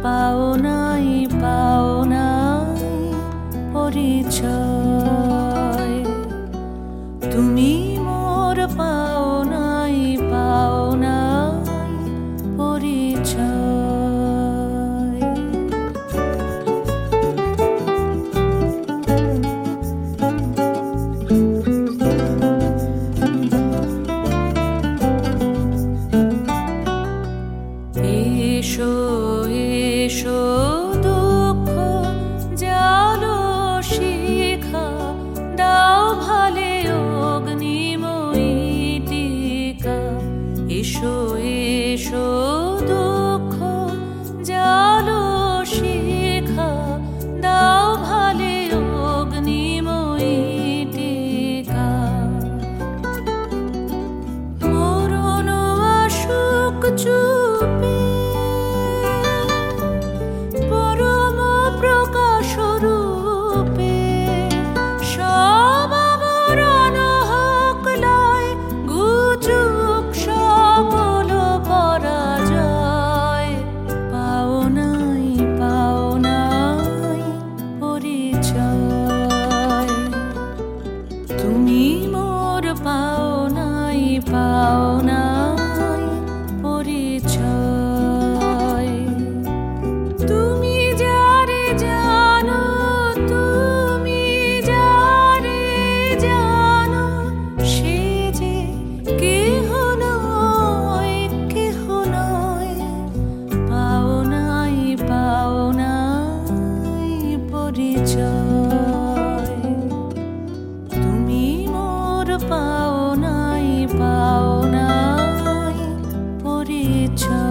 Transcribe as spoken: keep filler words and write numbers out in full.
পাও নাই পাও নাই পরিচয়, তুমি মোর পাও নাই পাও নাই পরিচয়। এসো এসো দুঃখ জালো শিখা, দাও ভালে অগ্নিময়ী টিকা। এসো এসো দুঃখ জালো শিখা, দাও ভালে অগ্নিময়ী টিকা। মরণ আসুক চুপে, পরম প্রকাশ রূপে, সব আবরণ হোক লয়, ঘুচুক সকল পরাজয়। পাও নাই পাও নাই পরিচয়, তুমি মোর পাও নাই পাও নাই পরিচয়। তুমি যারে জানো তুমি যারে জানো, সে যে কেহ নয় কেহ নয়। পাও নাই পাও নাই পরিচয়, তুমি মোর পাও নাই পাও নাই পরিচয়।